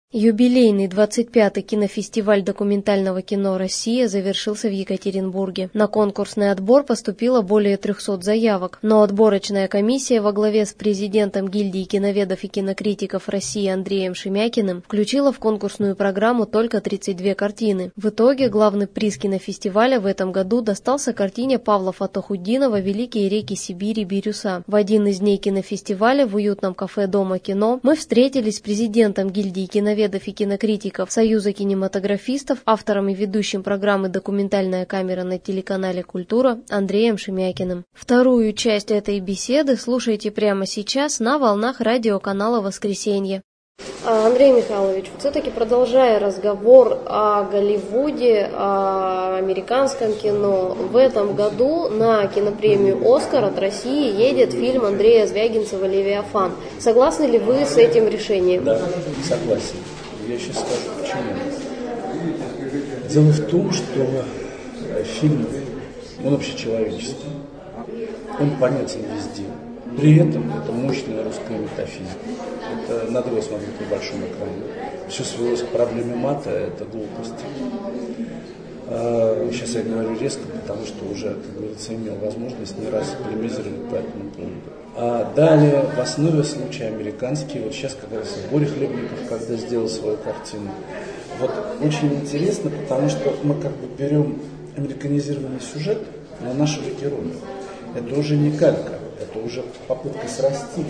Юбилейный 25-й кинофестиваль документального кино «Россия» завершился в Екатеринбурге. На конкурсный отбор поступило более 300 заявок, но отборочная комиссия во главе с президентом гильдии киноведов и кинокритиков России Андреем Шемякиным включила в конкурсную программу только 32 картины. В итоге главный приз кинофестиваля в этом году достался картине Павла Фатохутдинова «Великие реки Сибири. Бирюса». В один из дней кинофестиваля в уютном кафе «Дома кино» мы встретились с президентом гильдии киноведов и кинокритиков Союза кинематографистов, автором и ведущим программы «Документальная камера» на телеканале «Культура» Андреем Шемякиным. Вторую часть этой беседы слушайте прямо сейчас на волнах радиоканала «Воскресенье». Андрей Михайлович, все-таки продолжая разговор о Голливуде, о американском кино, в этом году на кинопремию «Оскар» от России едет фильм Андрея Звягинцева «Левиафан». Согласны ли вы с этим решением? Да, согласен. Я сейчас скажу, почему. Дело в том, что фильм, он общечеловеческий, он понятен везде. При этом это мощная русская метафизика. Это надо его смотреть на большом экране. Все свелось к проблеме мата, это глупость. Сейчас я говорю резко, потому что уже, как говорится, имел возможность не раз полемизировать по этому поводу. Далее, в основе случая американский, вот сейчас как раз Боря Хлебников, когда сделал свою картину. Вот очень интересно, потому что мы как бы берем американизированный сюжет, но нашего героя. Это уже не калька, это уже попытка срастить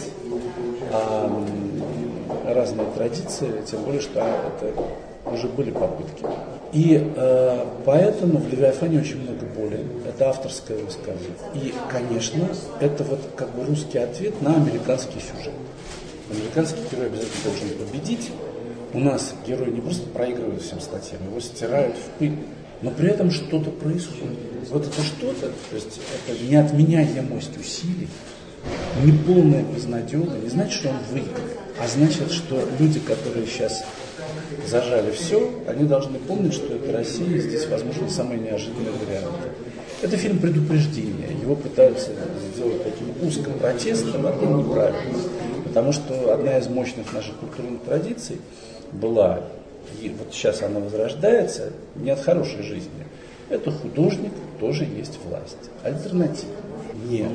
разные традиции, тем более, что это уже были попытки. И поэтому в «Левиафане» очень много боли. Это авторское высказывание. И, конечно, это вот как бы русский ответ на американский сюжет. Американский герой обязательно должен победить. У нас герой не просто проигрывает всем статьям, его стирают в пыль. Но при этом что-то происходит. Вот это что-то, то есть это неотменяемость усилий, неполная безнадега, не значит, что он выиграет, а значит, что люди, которые сейчас зажали все, они должны помнить, что это Россия, и здесь, возможно, самые неожиданные варианты. Это фильм предупреждения, его пытаются сделать таким узким протестом, а это неправильно. Потому что одна из мощных наших культурных традиций была, и вот сейчас она возрождается, не от хорошей жизни. Это художник, тоже есть власть. Альтернатива. Нет.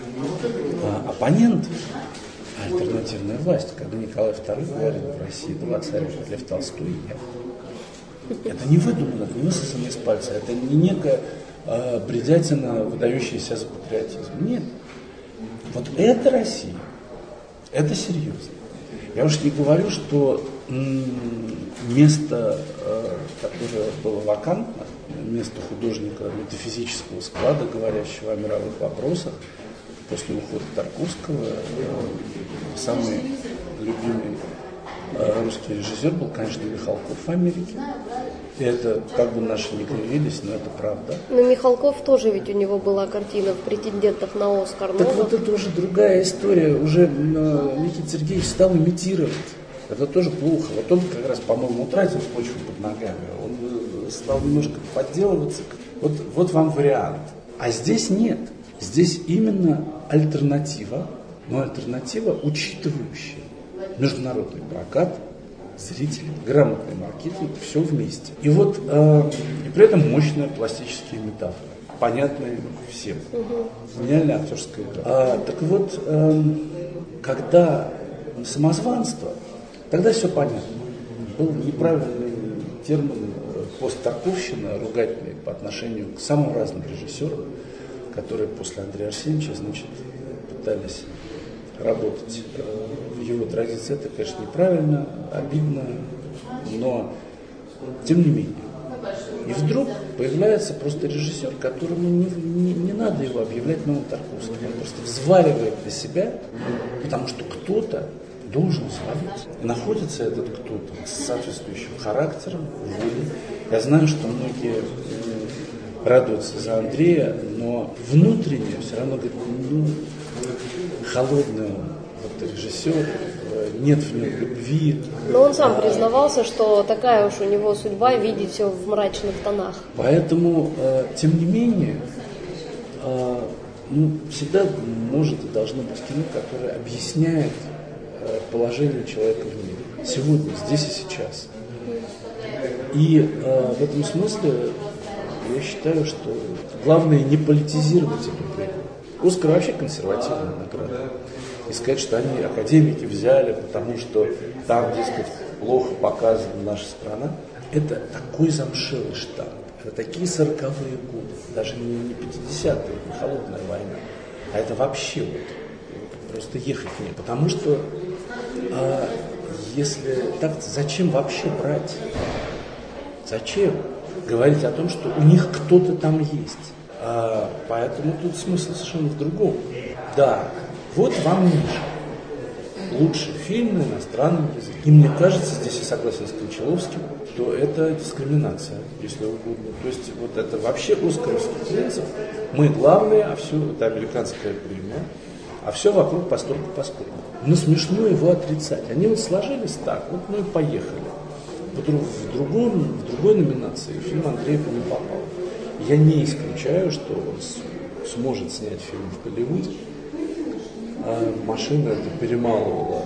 Оппонент – альтернативная власть. Когда Николай II говорил в России два царя, Лев Толстой и я. Это не выдумано, это не высосано из пальца, это не некая бредятина, выдающаяся за патриотизм. Нет. Вот это Россия. Это серьезно. Я уж не говорю, что место, которое было вакантно, место художника метафизического склада, говорящего о мировых вопросах, после ухода Тарковского, самый любимый русский режиссер был, конечно, Михалков в Америке. И это, как бы наши не кривились, но это правда. Но Михалков тоже ведь у него была картина в претендентах на Оскар. Так вот это уже другая история. Уже Никита Сергеевич стал имитировать. Это тоже плохо. Вот он как раз, по-моему, утратил почву под ногами. Он стал немножко подделываться. Вот вам вариант. А здесь нет. Здесь именно альтернатива, но альтернатива учитывающая международный прокат, зрители, грамотный маркетинг, все вместе. И вот и при этом мощные пластические метафоры, понятные всем. Гениальная актерская игра. Так вот, когда самозванство, тогда все понятно. Был неправильный термин посттарковщина, ругательный по отношению к самым разным режиссерам, которые после Андрея Арсеньевича, значит, пытались работать в его традиции. Это, конечно, неправильно, обидно, но тем не менее. И вдруг появляется просто режиссер, которому не надо его объявлять новым Тарковским. Он просто взваливает на себя, потому что кто-то должен словить. И находится этот кто-то с соответствующим характером, волей. Я знаю, что многие радуются за Андрея, но внутренне все равно говорит, холодный он, вот режиссер, нет в нем любви. Но он сам признавался, что такая уж у него судьба видеть все в мрачных тонах. Поэтому, тем не менее, всегда может и должно быть кино, которое объясняет положение человека в мире. Сегодня, здесь и сейчас. И в этом смысле я считаю, что главное не политизировать эту премию. «Оскар» вообще консервативная награда. И сказать, что они академики взяли, потому что там, дескать, плохо показана наша страна, это такой замшелый штамп. Это такие 40-е годы, даже не 50-е, не холодная война, а это вообще вот просто ехать не. Потому что если так, зачем вообще брать? Зачем говорить о том, что у них кто-то там есть? Поэтому тут смысл совершенно в другом. Да, вот вам ниша. Лучший фильм на иностранном языке. И мне кажется, здесь я согласен с Кончаловским, что это дискриминация, если угодно. То есть вот это вообще оскаровский принцип. Мы главные, а все, это американская премия, а все вокруг постольку-поскольку. Но смешно его отрицать. Они вот сложились так, вот мы и поехали. В другой номинации фильм Андреева не попал. Я не исключаю, что он сможет снять фильм в Голливуде. Машина это перемалывала.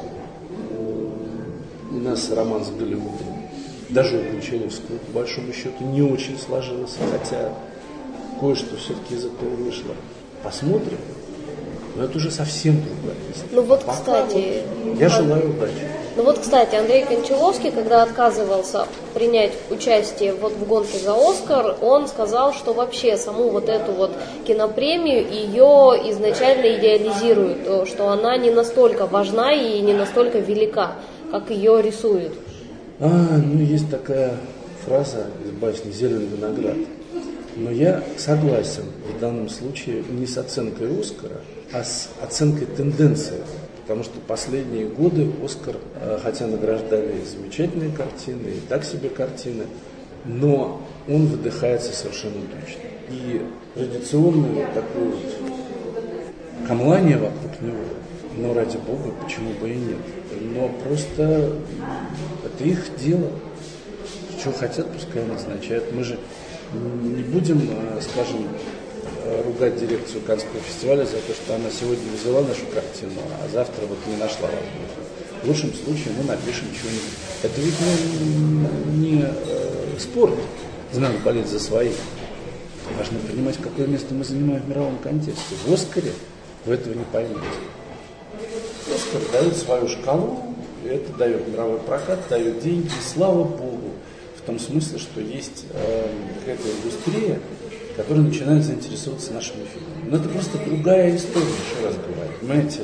У нас роман с Голливудом, даже у Кончаловского, по большому счету, не очень сложился, хотя кое-что все-таки из этого вышло. Посмотрим. Но это уже совсем другая история. Ну вот, кстати... Я желаю удачи. Ну вот, кстати, Андрей Кончаловский, когда отказывался принять участие вот в гонке за «Оскар», он сказал, что вообще саму вот эту вот кинопремию ее изначально идеализируют, что она не настолько важна и не настолько велика, как ее рисуют. Ну есть такая фраза из басни «Зеленый виноград». Но я согласен в данном случае не с оценкой «Оскара», а с оценкой тенденции. Потому что последние годы «Оскар», хотя награждали замечательные картины, и так себе картины, но он выдыхается совершенно точно. И традиционное такое вот камлание вокруг него, но ради бога, почему бы и нет. Но просто это их дело. Что хотят, пускай назначают. Мы же не будем, скажем, ругать дирекцию Каннского фестиваля за то, что она сегодня взяла нашу картину, а завтра вот не нашла возможности. В лучшем случае мы напишем что-нибудь. Это ведь не спорт, где надо болеть за своих. Важно понимать, какое место мы занимаем в мировом контексте. В «Оскаре» вы этого не поймете. «Оскар» дает свою шкалу, и это дает мировой прокат, дает деньги, и слава богу, в том смысле, что есть какая-то индустрия, которые начинают заинтересоваться нашими фильмами. Но это просто другая история, еще раз говорю. Понимаете,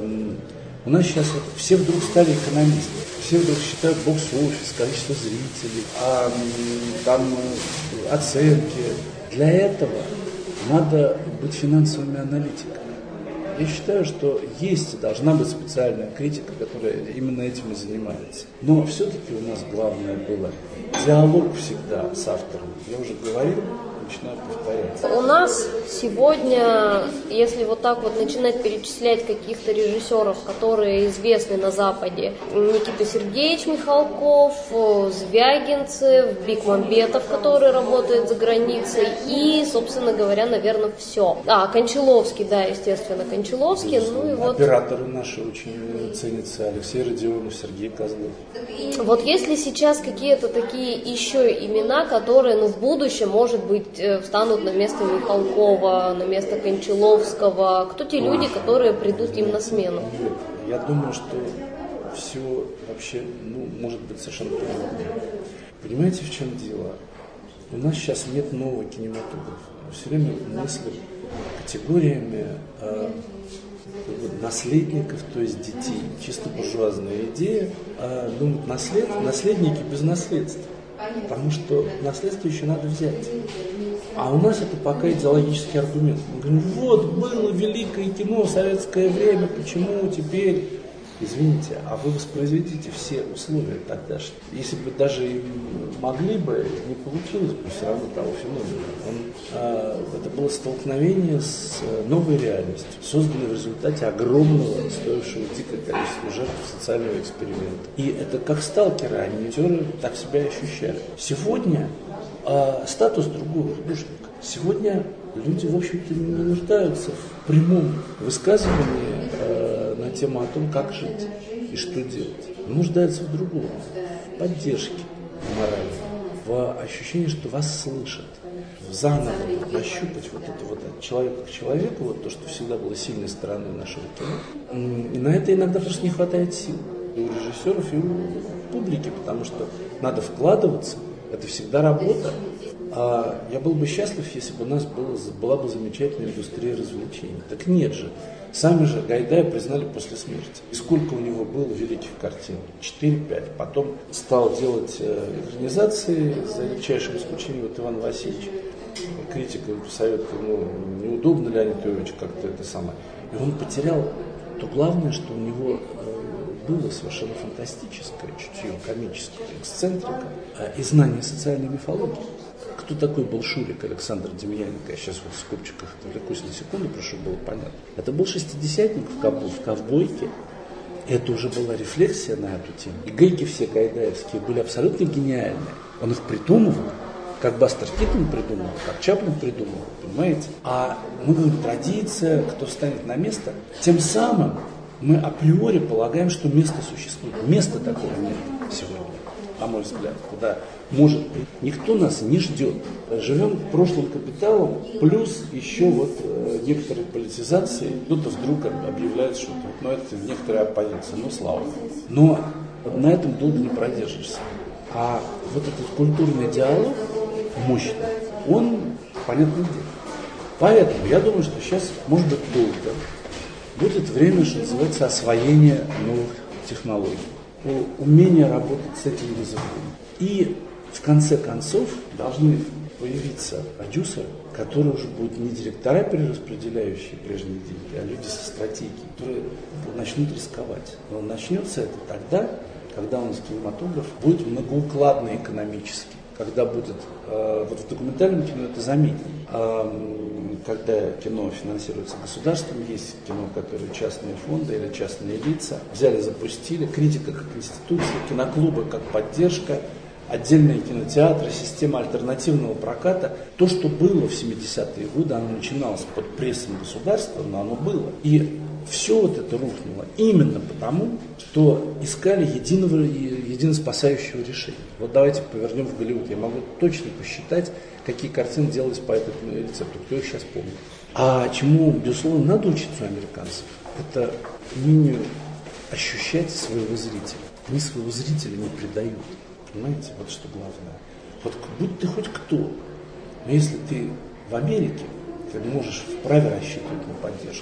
у нас сейчас вот все вдруг стали экономистами, все вдруг считают бокс-офис, количество зрителей, там оценки. Для этого надо быть финансовыми аналитиками. Я считаю, что должна быть специальная критика, которая именно этим и занимается. Но все-таки у нас главное было диалог всегда с автором. Я уже говорил, начинаю повторяться. У нас сегодня, если вот так вот начинать перечислять каких-то режиссеров, которые известны на Западе, Никита Сергеевич Михалков, Звягинцев, Бекмамбетов, который работает за границей, и, собственно говоря, наверное, все. Кончаловский, да, естественно, Кончаловский. Ну и вот. Операторы наши очень ценятся: Алексей Родионов, Сергей Козлов. Вот если сейчас какие-то такие еще имена, которые, в будущем, может быть, встанут на место Михалкова, на место Кончаловского, кто те люди, которые придут им на смену? Я думаю, что все вообще, может быть совершенно по-другому. Понимаете, в чем дело? У нас сейчас нет нового кинематографа. Мы все время мыслим категориями наследников, то есть детей. Чисто буржуазная идея. Наследники без наследства. Потому что наследство еще надо взять. А у нас это пока идеологический аргумент. Мы говорим, вот было великое кино в советское время, почему теперь? Извините, а вы воспроизведите все условия тогдашние. Если бы даже и могли бы, не получилось бы все равно того феномена. Это было столкновение с новой реальностью, созданной в результате огромного, стоившего дикое количество жертв социального эксперимента. И это как сталкеры, аниматоры так себя ощущали. Сегодня статус другого художника. Сегодня люди, в общем-то, не нуждаются в прямом высказывании на тему о том, как жить. и что делать. Нуждается в другом, в поддержке морали, в ощущении, что вас слышат, заново нащупать вот это вот от человека к человеку, вот то, что всегда было сильной стороной нашего кино. И на это иногда просто не хватает сил и у режиссеров, и у публики, потому что надо вкладываться, это всегда работа. А я был бы счастлив, если бы у нас была бы замечательная индустрия развлечений. Так нет же. Сами же Гайдая признали после смерти. И сколько у него было великих картин? 4-5. Потом стал делать экранизации, за редчайшим исключением вот Иван Васильевич. Критика советовала, неудобно Леонид Ильич как-то это самое. И он потерял то главное, что у него было совершенно фантастическое чутье, комическое, эксцентрика и знание социальной мифологии. Кто такой был Шурик Александр Демьяненко? Я сейчас вот в скобчиках отвлекусь на секунду, прошу, было понятно. Это был шестидесятник в ковбойке. Это уже была рефлексия на эту тему. И гейки все гайдаевские были абсолютно гениальные. Он их придумывал, как Бастер Киттон придумал, как Чаплин придумал, понимаете? А мы говорим, традиция, кто встанет на место. Тем самым мы априори полагаем, что место существует. Места такого нет сегодня, на мой взгляд, куда может быть. Никто нас не ждет. Живем прошлым капиталом, плюс еще вот некоторые политизации. Кто-то вдруг объявляет, что это некоторая оппозиция, слава богу. Но на этом долго не продержишься. А вот этот культурный диалог мощный, он понятно где. Поэтому я думаю, что сейчас, может быть, долго будет время, что называется, освоения новых технологий, умение работать с этим языком. И в конце концов должны появиться продюсеры, которые уже будут не директора, перераспределяющие прежние деньги, а люди со стратегией, которые начнут рисковать. Но начнется это тогда, когда у нас кинематограф будет многоукладный экономически, когда будет, вот в документальном кино это заметнее, когда кино финансируется государством, есть кино, которое частные фонды или частные лица взяли, запустили, критика как институция, киноклубы как поддержка, отдельные кинотеатры, система альтернативного проката. То, что было в 70-е годы, оно начиналось под прессом государства, но оно было. И все вот это рухнуло именно потому, что искали единоспасающего решения. Вот давайте повернем в Голливуд. Я могу точно посчитать, какие картины делались по этому рецепту, кто их сейчас помнит. А чему, безусловно, надо учиться у американцев, это умению ощущать своего зрителя. Они своего зрителя не предают. Понимаете, вот что главное. Вот будь ты хоть кто, но если ты в Америке, ты можешь вправе рассчитывать на поддержку.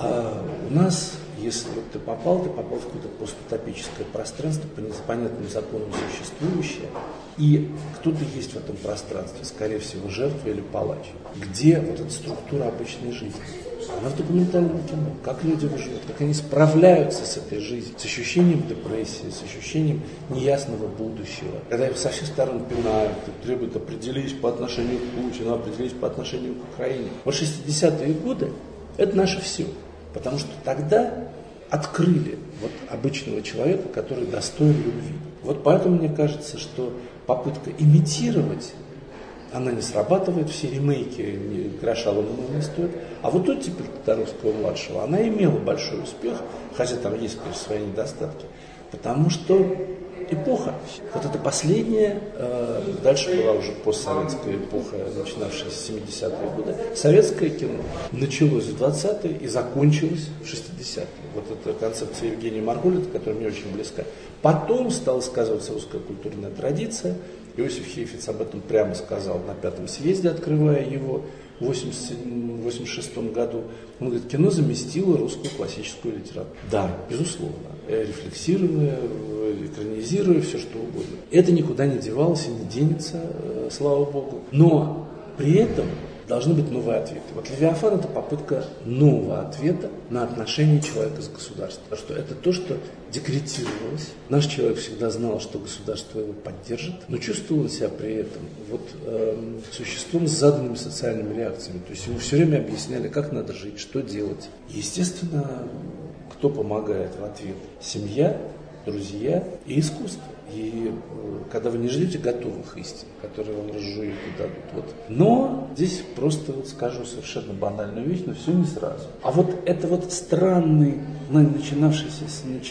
А у нас, если вот ты попал в какое-то постутопическое пространство, по непонятным законам существующее, и кто-то есть в этом пространстве, скорее всего, жертва или палач. Где вот эта структура обычной жизни? Она в документальном кино. Как люди выживают, как они справляются с этой жизнью, с ощущением депрессии, с ощущением неясного будущего. Когда их со всех сторон пинают, требуют определить по отношению к Путину, определить по отношению к Украине. Вот 60-е годы – это наше все. Потому что тогда открыли вот обычного человека, который достоин любви. Вот поэтому мне кажется, что попытка имитировать, она не срабатывает, все ремейки гроша ломаного не стоят. А вот оттепель Тодоровского-младшего, она имела большой успех, хотя там есть, конечно, свои недостатки, потому что эпоха, вот эта последняя, дальше была уже постсоветская эпоха, начинавшаяся с 70-е годы, советское кино началось в 20-е и закончилось в 60-е. Вот эта концепция Евгения Марголита, которая мне очень близка. Потом стала сказываться русская культурная традиция. Иосиф Хейфиц об этом прямо сказал на 5-м съезде, открывая его в 1986 году. Он говорит, кино заместило русскую классическую литературу. Да, безусловно, рефлексируя, экранизируя, все что угодно. Это никуда не девалось и не денется, слава богу. Но при этом должны быть новые ответы. Вот «Левиафан» – это попытка нового ответа на отношение человека с государством. Потому что это то, что декретировалось. Наш человек всегда знал, что государство его поддержит, но чувствовал себя при этом существом с заданными социальными реакциями. То есть ему все время объясняли, как надо жить, что делать. Естественно, кто помогает в ответ? Семья, друзья и искусство. И когда вы не ждете готовых истин, которые вам разжуют и дадут. Вот. Но здесь просто скажу совершенно банальную вещь, но все не сразу. А вот это вот странный, начавшийся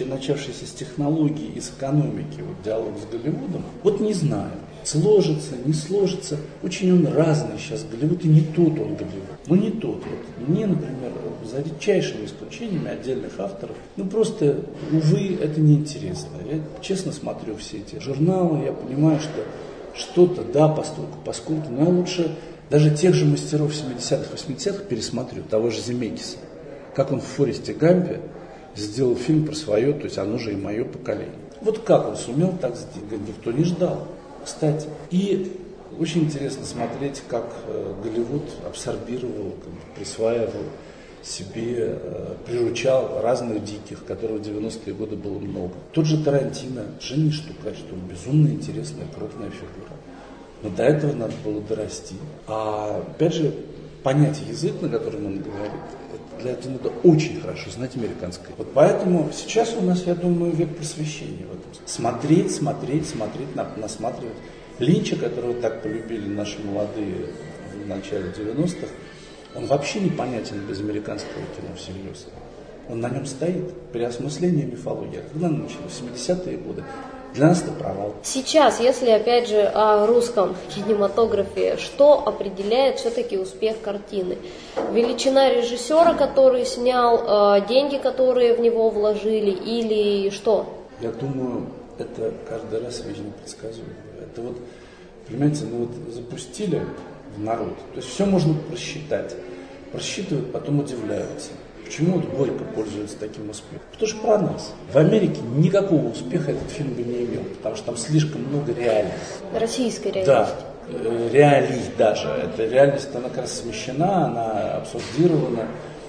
с технологий и с экономики вот, диалог с Голливудом, вот не знаю. Сложится, не сложится. Очень он разный сейчас Голливуд, и не тот он Голливуд. Ну не тот. Вот. Мне, например, за редчайшими исключениями отдельных авторов, просто, увы, это неинтересно. Я честно смотрю все эти журналы, я понимаю, что что-то, да, поскольку, но я лучше даже тех же мастеров 70-х, 80-х пересмотрю, того же Земекиса. Как он в «Форесте Гампе» сделал фильм про свое, то есть оно же и мое поколение. Вот как он сумел так сделать, никто не ждал. Кстати, и очень интересно смотреть, как Голливуд абсорбировал, присваивал себе, приручал разных диких, которых в 90-е годы было много. Тот же Тарантино, Женя Штукач, что безумно интересная, крупная фигура. Но до этого надо было дорасти. А опять же, понять язык, на котором он говорит, для этого надо очень хорошо знать американский. Вот поэтому сейчас у нас, я думаю, век просвещения в этом. Смотреть, насматривать. Линча, которого так полюбили наши молодые в начале 90-х, он вообще непонятен без американского кино всерьез. Он на нем стоит. Переосмысление мифологии. Когда началось? 70-е годы. Для нас это провал. Сейчас, если опять же о русском кинематографе, что определяет все-таки успех картины? Величина режиссера, который снял, деньги, которые в него вложили, или что? Я думаю, это каждый раз вещь непредсказуемая. Это вот, понимаете, запустили в народ, то есть все можно просчитать. Просчитывают, потом удивляются. Почему вот Горько пользуется таким успехом? Потому что про нас. В Америке никакого успеха этот фильм бы не имел, потому что там слишком много реальности. Российской реальности. Да, реалий даже. Эта реальность, она как раз смещена, она абсурдирована,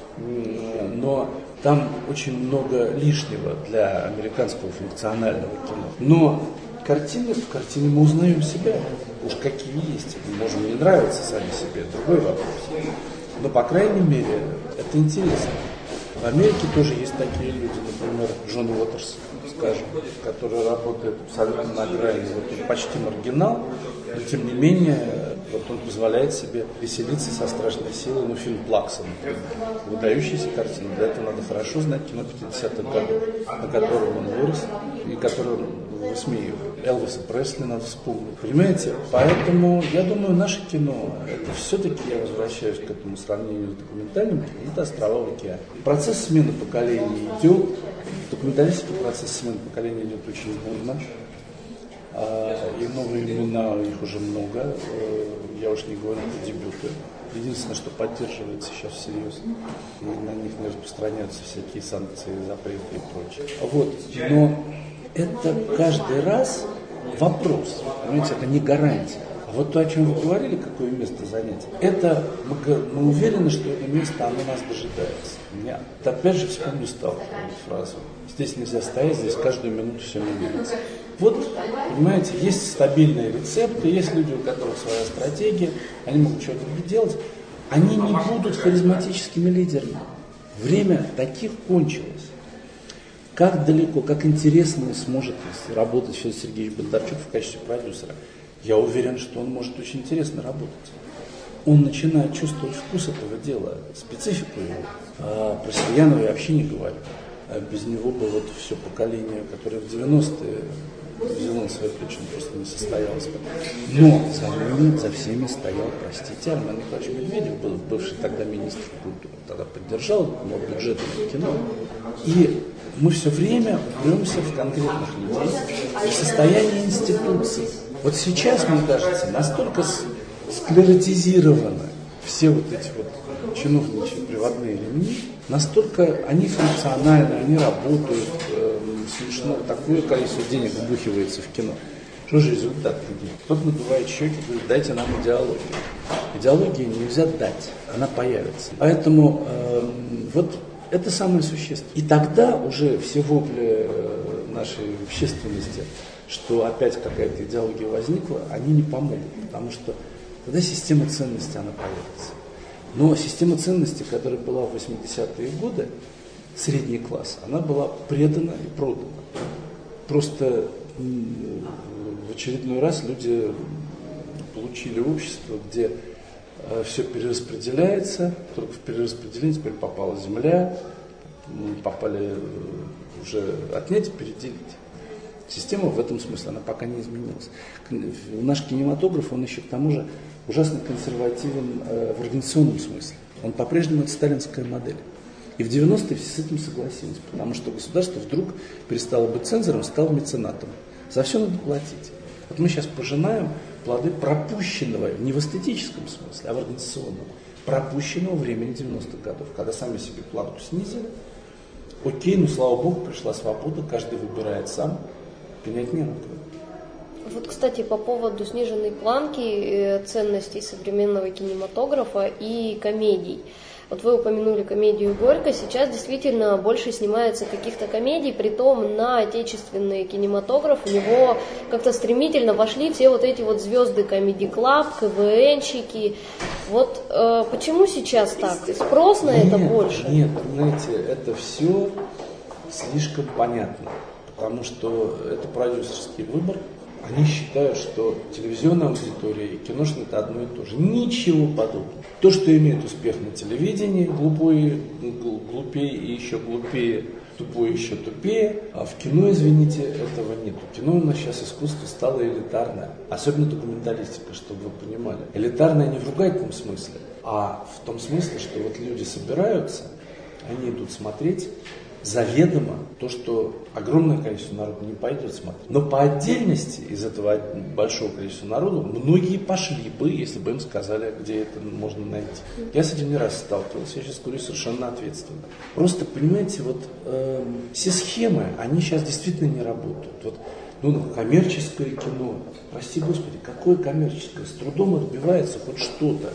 но там очень много лишнего для американского функционального кино. Но в картине мы узнаем себя, уж какие есть. Мы можем не нравиться сами себе, другой вопрос. Но, по крайней мере, это интересно. В Америке тоже есть такие люди, например, Джон Уотерс, скажем, который работает абсолютно на грани. Вот он почти маргинал, но тем не менее, вот он позволяет себе веселиться со страшной силой. Фильм «Плакса», выдающаяся картина. Для этого надо хорошо знать кино 50-х годов, на котором он вырос и который он высмеивает. Элвиса Пресли надо вспомнить. Понимаете? Поэтому, я думаю, наше кино, это все-таки, я возвращаюсь к этому сравнению с документальным кино, это острова в океане. Процесс смены поколений идет, документалистический процесс смены поколений идет очень бурно. И новые имена, их уже много. Я уж не говорю про дебюты. Единственное, что поддерживается сейчас всерьез, и на них не распространяются всякие санкции, запреты и прочее. Вот. Но это каждый раз вопрос, понимаете, это не гарантия. А вот то, о чем вы говорили, какое место занять, это мы уверены, что это место, оно нас дожидается. Нет. Опять же вспомню Сталкина фразу. Здесь нельзя стоять, здесь каждую минуту все меняется. Вот, понимаете, есть стабильные рецепты, есть люди, у которых своя стратегия, они могут что-то делать. Они не будут харизматическими лидерами. Время таких кончилось. Как далеко, как интересно сможет работать Федор Сергеевич Бондарчук в качестве продюсера. Я уверен, что он может очень интересно работать. Он начинает чувствовать вкус этого дела, специфику его. Про Сельянова я вообще не говорю. Без него бы вот все поколение, которое в 90-е взяло на свои плечи, просто не состоялось бы. Но за всеми стоял, простите, Армен Николаевич Медведев, был бывший тогда министр культуры, тогда поддержал бюджетное кино. И мы все время упремся в конкретных людей, в состоянии институций. Вот сейчас, мне кажется, настолько склеротизированы все вот эти вот чиновничьи приводные ремни, настолько они функциональны, они работают, смешно, такое количество денег вбухивается в кино. Что же результат? Кто-то надувает щеки, говорит, дайте нам идеологию. Идеологию нельзя дать, она появится. Поэтому вот это самое существенное. И тогда уже все вопли нашей общественности, что опять какая-то идеология возникла, они не помогут, потому что тогда система ценностей, она появится. Но система ценностей, которая была в 80-е годы, средний класс, она была предана и продана. Просто в очередной раз люди получили общество, где все перераспределяется, только в перераспределение теперь попала земля, попали уже отнять и переделить. Система в этом смысле, она пока не изменилась. Наш кинематограф, он еще к тому же ужасно консервативен в организационном смысле. Он по-прежнему это сталинская модель. И в 90-е все с этим согласились, потому что государство вдруг перестало быть цензором, стало меценатом. За все надо платить. Вот мы сейчас пожинаем плоды пропущенного, не в эстетическом смысле, а в организационном, пропущенного времени 90-х годов, когда сами себе планку снизили. Окей, ну слава богу, пришла свобода, каждый выбирает сам, принять не надо. Вот, кстати, по поводу сниженной планки ценностей современного кинематографа и комедий. Вот вы упомянули комедию «Горько», сейчас действительно больше снимается каких-то комедий, притом на отечественный кинематограф у него как-то стремительно вошли все вот эти вот звезды Comedy Club, КВНщики. Вот почему сейчас так? Спрос на это больше? Нет, понимаете, это все слишком понятно, потому что это продюсерский выбор. Они считают, что телевизионная аудитория и киношная – это одно и то же. Ничего подобного. То, что имеет успех на телевидении, глупее и еще глупее, тупое еще тупее. А в кино, извините, этого нет. Кино у нас сейчас искусство стало элитарное. Особенно документалистика, чтобы вы понимали. Элитарное не в ругательном смысле, а в том смысле, что вот люди собираются, они идут смотреть заведомо то, что огромное количество народу не пойдет смотреть. Но по отдельности из этого большого количества народу многие пошли бы, если бы им сказали, где это можно найти. Я с этим не раз сталкивался, я сейчас говорю совершенно ответственно. Просто, понимаете, вот все схемы, они сейчас действительно не работают. Вот, коммерческое кино, прости господи, какое коммерческое? С трудом отбивается хоть что-то.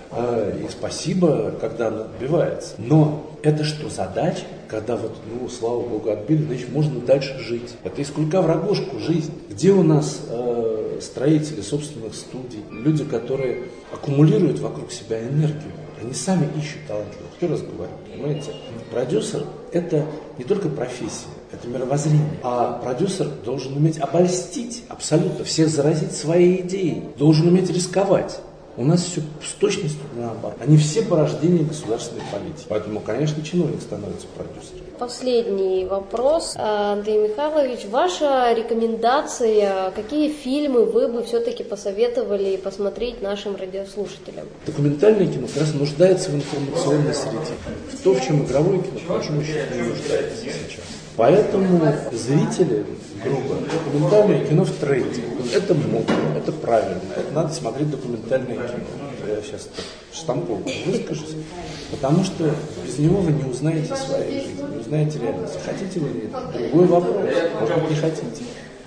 И спасибо, когда оно отбивается. Но это что, задача? Когда вот, слава богу, отбили, значит, можно дальше жить. Это из кулька в рогожку жизнь. Где у нас строители собственных студий, люди, которые аккумулируют вокруг себя энергию. Они сами ищут талантливых. Еще раз говорю, понимаете, продюсер – это не только профессия, это мировоззрение. А продюсер должен уметь обольстить абсолютно, всех заразить своей идеей, должен уметь рисковать. У нас все с точностью наоборот. Они все порождения государственной политики. Поэтому, конечно, чиновник становится продюсером. Последний вопрос. Андрей Михайлович, ваша рекомендация, какие фильмы вы бы все-таки посоветовали посмотреть нашим радиослушателям? Документальное кино как раз нуждается в информационной среде. В том, в чем игровое кино, по большому счету, не нуждается сейчас. Поэтому зрители, грубо, документальное кино в тренде. Это модно, это правильно, это надо смотреть документальное кино. Я сейчас штамповку выскажусь. Потому что без него вы не узнаете своей жизни, не узнаете реальности. Хотите вы или нет? Другой вопрос. Может быть, не хотите.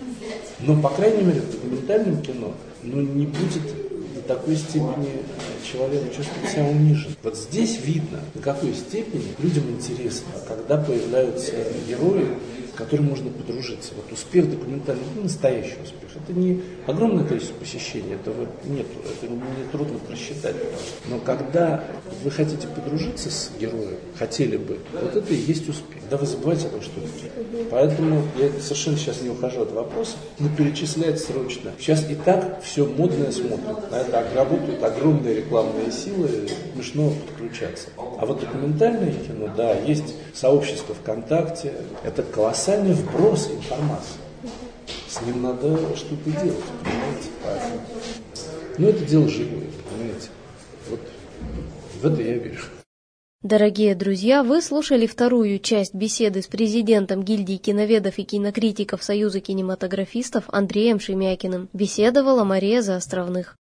Но, по крайней мере, в документальном кино не будет до такой степени человек чувствует себя унижен. Вот здесь видно, до какой степени людям интересно, когда появляются герои, с которыми можно подружиться. Вот успех документальный, настоящий успех. Это не огромное количество посещений, этого нету, это мне трудно просчитать. Но когда вы хотите подружиться с героем, хотели бы, вот это и есть успех. Да вы забываете о том, что это. Поэтому я совершенно сейчас не ухожу от вопроса, но перечислять срочно. Сейчас и так все модное смотрят. На это работают огромные рекламные силы, смешно подключаться. А вот документальное кино, да, есть сообщество ВКонтакте, это колоссальный вброс информации. С ним надо что-то делать, понимаете? Поэтому. Но это дело живое, понимаете? Вот в это я верю. Дорогие друзья, вы слушали вторую часть беседы с президентом гильдии киноведов и кинокритиков Союза кинематографистов Андреем Шемякиным. Беседовала Мария Заостровных.